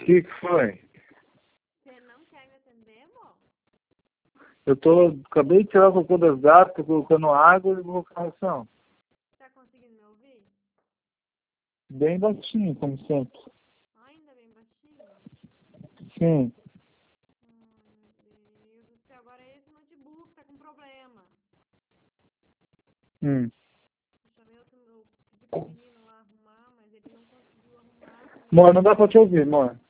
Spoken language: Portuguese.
Que foi? Você não quer me atender, amor? Acabei de tirar o cocô das gatas, tô colocando água e vou colocar ração. Tá conseguindo me ouvir? Bem baixinho, como sempre. Ainda bem baixinho? Sim. Meu Deus do céu, agora é esse notebook, tá com problema. Hum. Eu chamei eu pedi pro menino lá arrumar, mas ele não conseguiu arrumar. Amor, não dá pra te ouvir, amor.